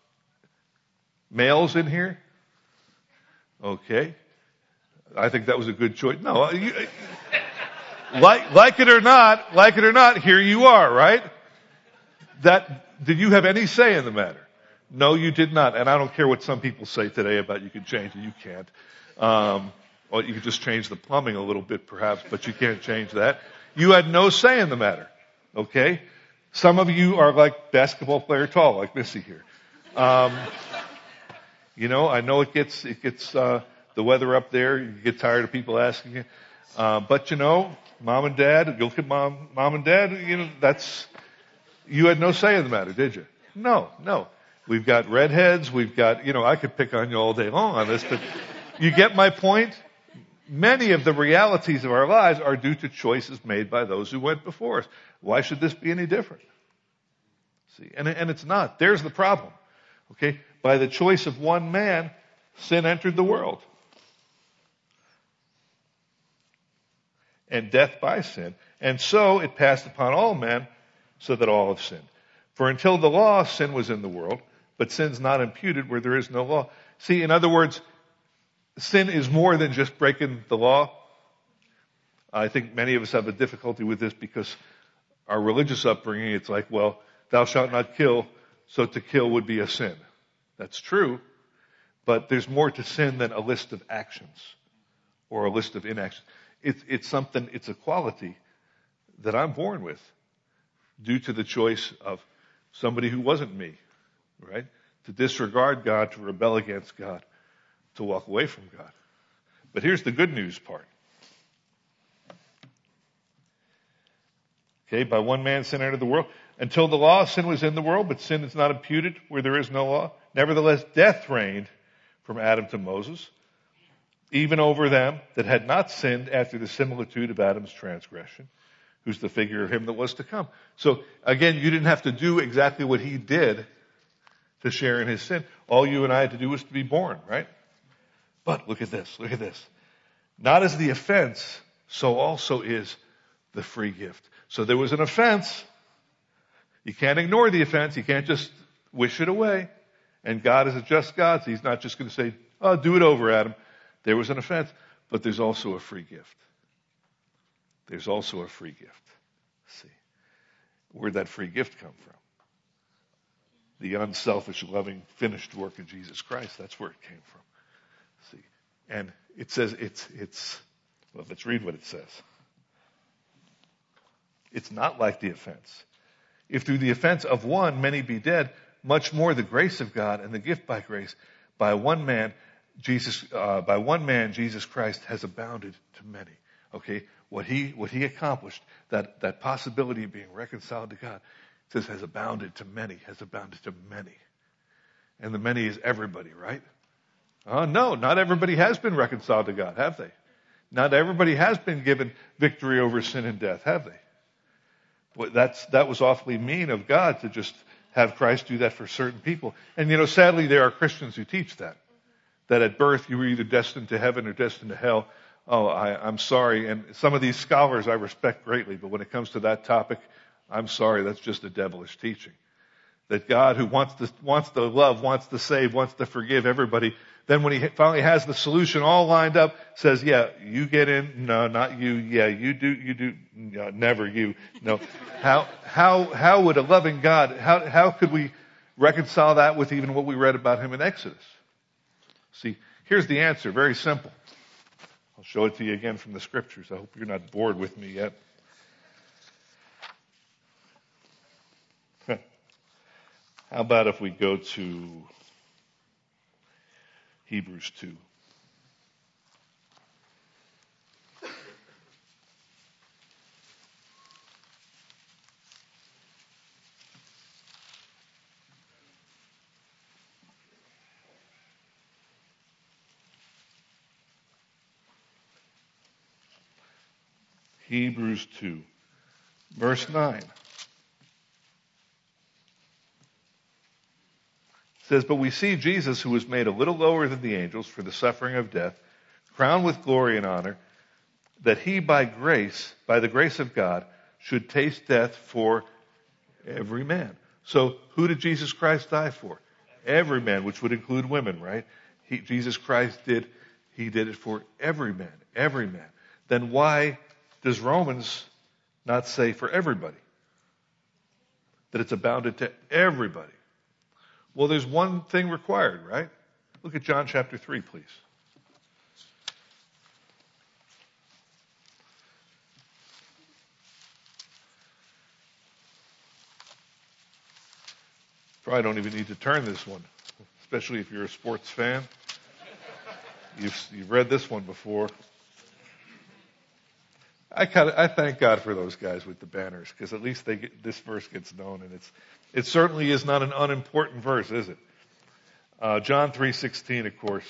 males in here? Okay. I think that was a good choice. No, you, like, like it or not, like it or not, here you are, right? That, did you have any say in the matter? No, you did not. And I don't care what some people say today about you can change it. You can't. Um, well, you could just change the plumbing a little bit perhaps, but you can't change that. You had no say in the matter. Okay? Some of you are like basketball player tall, like Missy here. Um, you know, I know it gets, it gets, uh, the weather up there. You get tired of people asking you. Uh, but you know, mom and dad, you look at mom, mom and dad, you know, that's, you had no say in the matter, did you? No, no. We've got redheads. We've got, you know, I could pick on you all day long on this, but you get my point? Many of the realities of our lives are due to choices made by those who went before us. Why should this be any different? See, and, and it's not. There's the problem. Okay? By the choice of one man, sin entered the world. And death by sin. And so it passed upon all men, so that all have sinned. For until the law, sin was in the world, but sin's not imputed where there is no law. See, in other words, sin is more than just breaking the law. I think many of us have a difficulty with this because our religious upbringing, it's like, well, thou shalt not kill, so to kill would be a sin. That's true, but there's more to sin than a list of actions or a list of inactions. It's, it's something, it's a quality that I'm born with due to the choice of somebody who wasn't me, right? To disregard God, to rebel against God, to walk away from God. But here's the good news part. Okay, by one man sin entered the world. Until the law, sin was in the world, but sin is not imputed where there is no law. Nevertheless, death reigned from Adam to Moses, even over them that had not sinned after the similitude of Adam's transgression, who's the figure of him that was to come. So again, you didn't have to do exactly what he did to share in his sin. All you and I had to do was to be born, right? But look at this, look at this. Not as the offense, so also is the free gift. So there was an offense. You can't ignore the offense. You can't just wish it away. And God is a just God, so he's not just going to say, oh, do it over, Adam. There was an offense, but there's also a free gift. There's also a free gift. See, where'd that free gift come from? The unselfish, loving, finished work of Jesus Christ. That's where it came from. See, and it says it's, it's, well, let's read what it says. It's not like the offense. If through the offense of one many be dead, much more the grace of God and the gift by grace by one man, Jesus, uh, by one man, Jesus Christ has abounded to many. Okay, what he what he accomplished, that that possibility of being reconciled to God, it says has abounded to many, has abounded to many, and the many is everybody, right? Oh uh, no, not everybody has been reconciled to God, have they? Not everybody has been given victory over sin and death, have they? Well, that's that was awfully mean of God to just have Christ do that for certain people. And you know, sadly, there are Christians who teach that. That at birth you were either destined to heaven or destined to hell. Oh, I, I'm sorry. And some of these scholars I respect greatly, but when it comes to that topic, I'm sorry, that's just a devilish teaching. That God who wants to, wants to love, wants to save, wants to forgive everybody, then when he finally has the solution all lined up, says, yeah, you get in. No, not you. Yeah, you do, you do. No, never you. No. How, how, how would a loving God, how, how could we reconcile that with even what we read about him in Exodus? See, here's the answer. Very simple. I'll show it to you again from the scriptures. I hope you're not bored with me yet. How about if we go to Hebrews two? Hebrews two, verse nine. It says, but we see Jesus, who was made a little lower than the angels for the suffering of death, crowned with glory and honor, that he by grace, by the grace of God, should taste death for every man. So who did Jesus Christ die for? Every man, which would include women, right? He, Jesus Christ did, he did it for every man, every man. Then why does Romans not say for everybody? That it's abounded to everybody. Well, there's one thing required, right? Look at John chapter three, please. Probably don't even need to turn this one, especially if you're a sports fan. You've, you've read this one before. I kind of, I thank God for those guys with the banners, because at least they get, this verse gets known, and it's it certainly is not an unimportant verse, is it? Uh, John three sixteen, of course,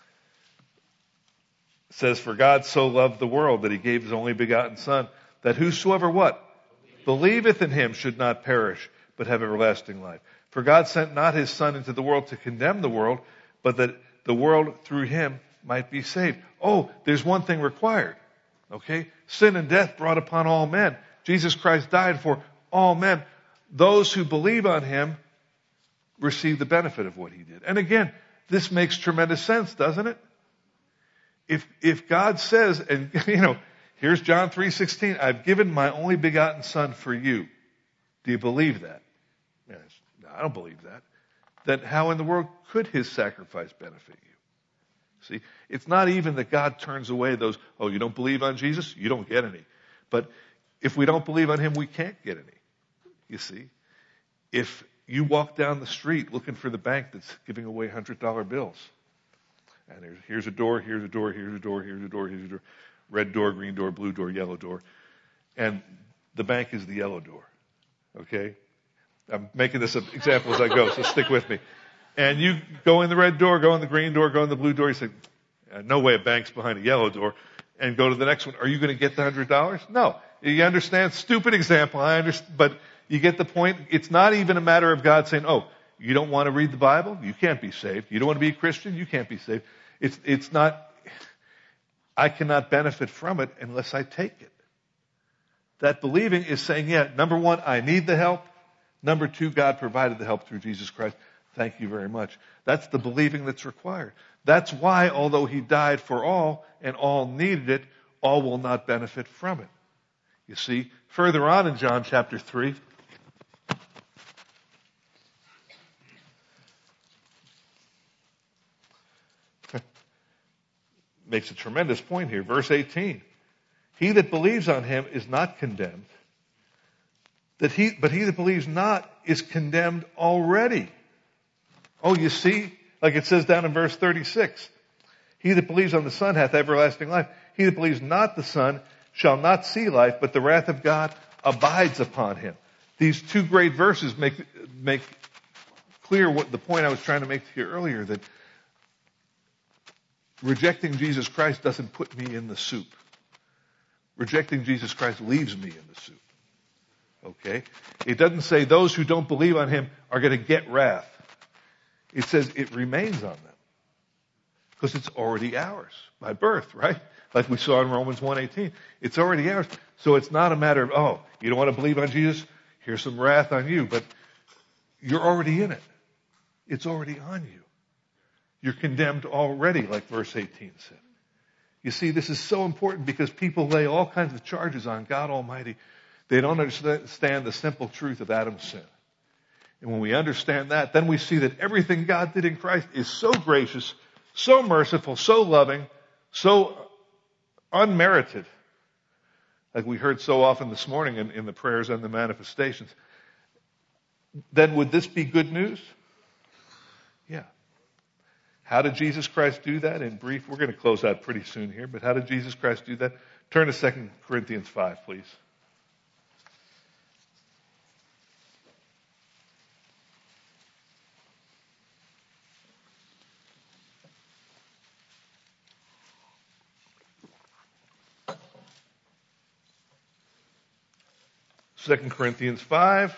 says, "For God so loved the world that he gave his only begotten Son, that whosoever what believeth in him should not perish, but have everlasting life. For God sent not his Son into the world to condemn the world, but that the world through him might be saved." Oh, there's one thing required. Okay? Sin and death brought upon all men. Jesus Christ died for all men. Those who believe on him receive the benefit of what he did. And again, this makes tremendous sense, doesn't it? If, if God says, and you know, here's John three sixteen, "I've given my only begotten Son for you." Do you believe that? Yes. No, I don't believe that. Then how in the world could his sacrifice benefit you? See, it's not even that God turns away those, oh, you don't believe on Jesus? You don't get any. But if we don't believe on him, we can't get any. You see, if you walk down the street looking for the bank that's giving away one hundred dollar bills, and there's, here's a door, here's a door, here's a door, here's a door, here's a door, red door, green door, blue door, yellow door, and the bank is the yellow door, okay? I'm making this an example as I go, so stick with me. And you go in the red door, go in the green door, go in the blue door. You say, no way a bank's behind a yellow door. And go to the next one. Are you going to get the one hundred dollars? No. You understand? Stupid example. I understand. But you get the point. It's not even a matter of God saying, oh, you don't want to read the Bible? You can't be saved. You don't want to be a Christian? You can't be saved. It's, it's not, I cannot benefit from it unless I take it. That believing is saying, yeah, number one, I need the help. Number two, God provided the help through Jesus Christ. Thank you very much. That's the believing that's required. That's why, although he died for all and all needed it, all will not benefit from it. You see, further on in John chapter three, makes a tremendous point here. Verse eighteen. He that believes on him is not condemned. That he, but he that believes not is condemned already. Oh, you see, like it says down in verse thirty-six, he that believes on the Son hath everlasting life. He that believes not the Son shall not see life, but the wrath of God abides upon him. These two great verses make, make clear what the point I was trying to make to you earlier, that rejecting Jesus Christ doesn't put me in the soup. Rejecting Jesus Christ leaves me in the soup. Okay? It doesn't say those who don't believe on him are going to get wrath. It says it remains on them. Because it's already ours by birth, right? Like we saw in Romans one eighteen. It's already ours. So it's not a matter of, oh, you don't want to believe on Jesus? Here's some wrath on you. But you're already in it. It's already on you. You're condemned already, like verse eighteen said. You see, this is so important because people lay all kinds of charges on God Almighty. They don't understand the simple truth of Adam's sin. And when we understand that, then we see that everything God did in Christ is so gracious, so merciful, so loving, so unmerited, like we heard so often this morning in, in the prayers and the manifestations, then would this be good news? Yeah. How did Jesus Christ do that? In brief, we're going to close out pretty soon here, but how did Jesus Christ do that? Turn to Second Corinthians five, please. Second Corinthians five.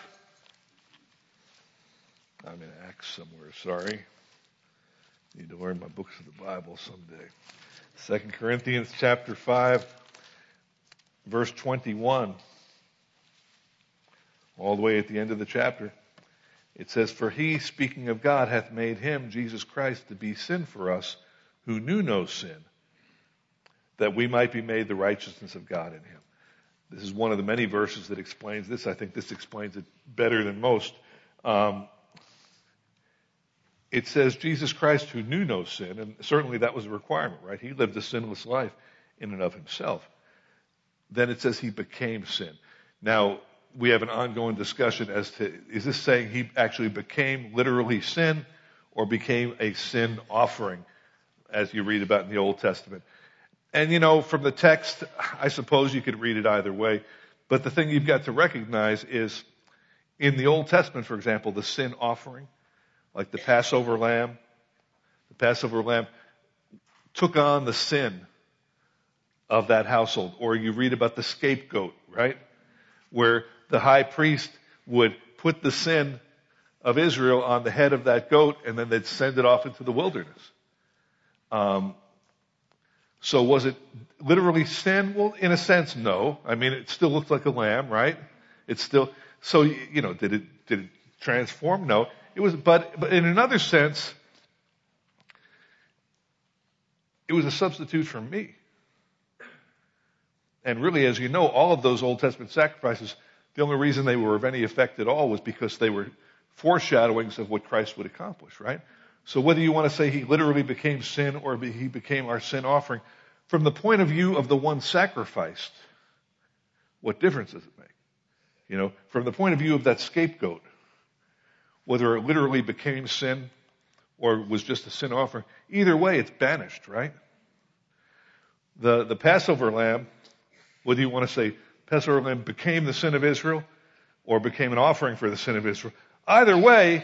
I'm in Acts somewhere, sorry. Need to learn my books of the Bible someday. Second Corinthians chapter five, verse twenty-one. All the way at the end of the chapter. It says, "For he, speaking of God, hath made him, Jesus Christ, to be sin for us, who knew no sin, that we might be made the righteousness of God in him." This is one of the many verses that explains this. I think this explains it better than most. Um, it says Jesus Christ, who knew no sin, and certainly that was a requirement, right? He lived a sinless life in and of himself. Then it says he became sin. Now, we have an ongoing discussion as to, is this saying he actually became literally sin or became a sin offering, as you read about in the Old Testament? And, you know, from the text, I suppose you could read it either way. But the thing you've got to recognize is, in the Old Testament, for example, the sin offering, like the Passover lamb, the Passover lamb took on the sin of that household. Or you read about the scapegoat, right? Where the high priest would put the sin of Israel on the head of that goat, and then they'd send it off into the wilderness. Um, so was it literally sin? Well, in a sense, no. I mean, it still looked like a lamb, right? It's still, so, you know, did it, did it transform? No. It was, but, but in another sense, it was a substitute for me. And really, as you know, all of those Old Testament sacrifices, the only reason they were of any effect at all was because they were foreshadowings of what Christ would accomplish, right? So whether you want to say he literally became sin or he became our sin offering, from the point of view of the one sacrificed, what difference does it make? You know, from the point of view of that scapegoat, whether it literally became sin or was just a sin offering, either way it's banished, right? The, the Passover lamb, whether you want to say Passover lamb became the sin of Israel or became an offering for the sin of Israel, either way,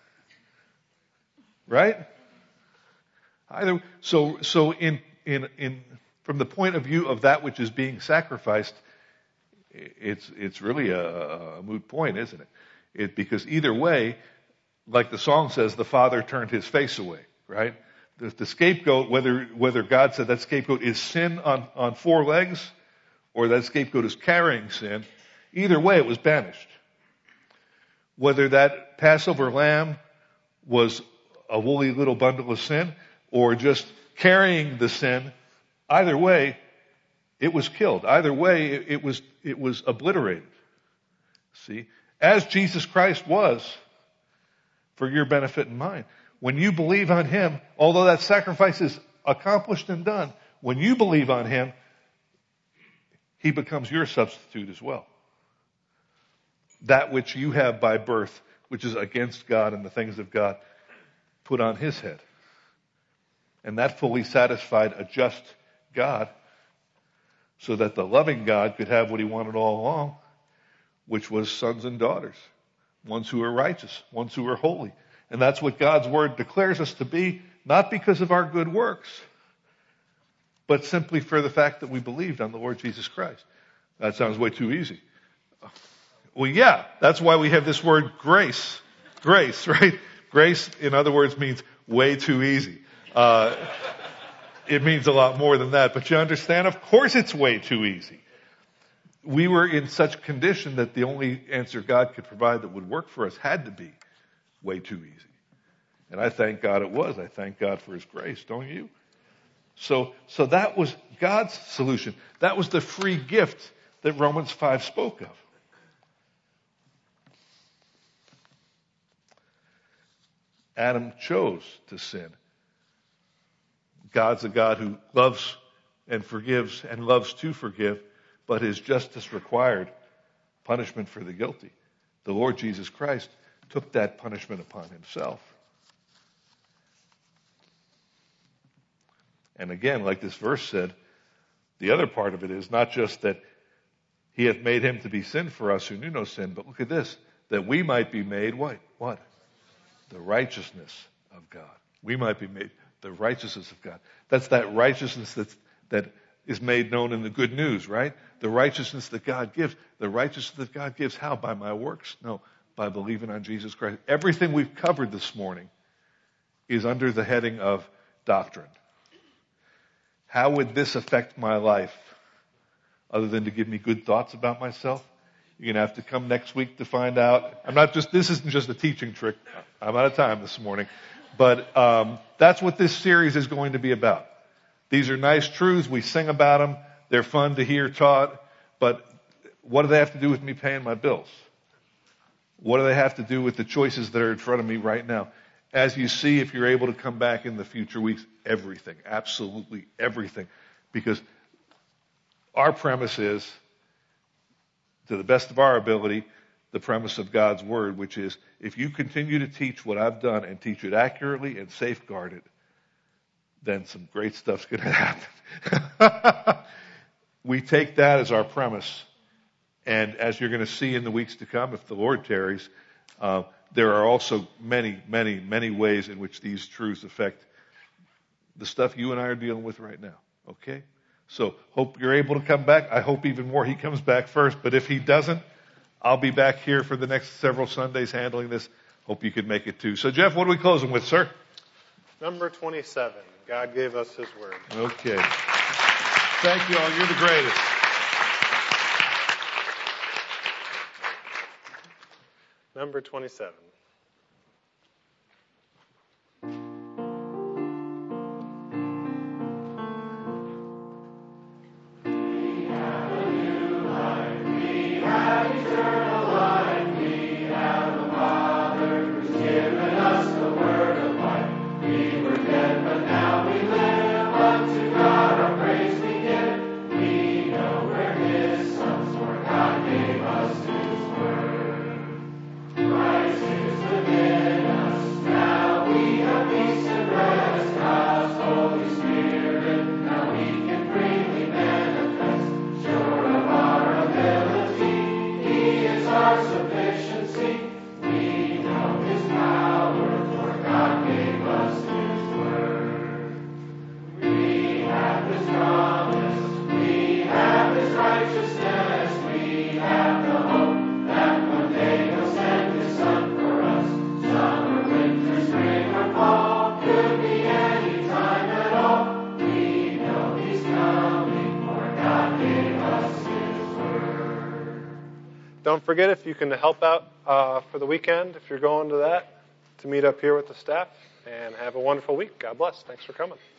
right? Either, so, so in, in, in, from the point of view of that which is being sacrificed, it's, it's really a, a moot point, isn't it? It, because either way, like the song says, the Father turned his face away, right? The, the scapegoat, whether, whether God said that scapegoat is sin on, on four legs, or that scapegoat is carrying sin, either way it was banished. Whether that Passover lamb was a woolly little bundle of sin, or just carrying the sin, either way, it was killed. Either way, it, it was, it was obliterated. See? As Jesus Christ was, for your benefit and mine. When you believe on him, although that sacrifice is accomplished and done, when you believe on him, he becomes your substitute as well. That which you have by birth, which is against God and the things of God, put on his head. And that fully satisfied a just God, so that the loving God could have what he wanted all along, which was sons and daughters, ones who are righteous, ones who are holy. And that's what God's word declares us to be, not because of our good works, but simply for the fact that we believed on the Lord Jesus Christ. That sounds way too easy. Well, yeah, that's why we have this word grace. Grace, right? Grace, in other words, means way too easy. Uh, it means a lot more than that, but you understand, of course it's way too easy. We were in such condition that the only answer God could provide that would work for us had to be way too easy. And I thank God it was. I thank God for his grace, don't you? So, so that was God's solution. That was the free gift that Romans five spoke of. Adam chose to sin. God's a God who loves and forgives and loves to forgive, but his justice required punishment for the guilty. The Lord Jesus Christ took that punishment upon himself. And again, like this verse said, the other part of it is not just that he hath made him to be sin for us who knew no sin, but look at this, that we might be made what? What? The righteousness of God. We might be made the righteousness of God. That's that righteousness that's, that is made known in the good news, right? The righteousness that God gives. The righteousness that God gives. How? By my works? No, by believing on Jesus Christ. Everything we've covered this morning is under the heading of doctrine. How would this affect my life other than to give me good thoughts about myself? You're going to have to come next week to find out. I'm not just, this isn't just a teaching trick. I'm out of time this morning. But um, that's what this series is going to be about. These are nice truths. We sing about them. They're fun to hear taught. But what do they have to do with me paying my bills? What do they have to do with the choices that are in front of me right now? As you see, if you're able to come back in the future weeks, everything, absolutely everything. Because our premise is, to the best of our ability, the premise of God's Word, which is, if you continue to teach what I've done and teach it accurately and safeguard it, then some great stuff's going to happen. We take that as our premise. And as you're going to see in the weeks to come, if the Lord tarries, uh, there are also many, many, many ways in which these truths affect the stuff you and I are dealing with right now. Okay? So, hope you're able to come back. I hope even more he comes back first. But if he doesn't, I'll be back here for the next several Sundays handling this. Hope you could make it too. So, Jeff, what are we closing with, sir? Number twenty-seven. God gave us his word. Okay. Thank you all. You're the greatest. Number twenty-seven. Don't forget, if you can help out uh, for the weekend, if you're going to that, to meet up here with the staff. And have a wonderful week. God bless. Thanks for coming.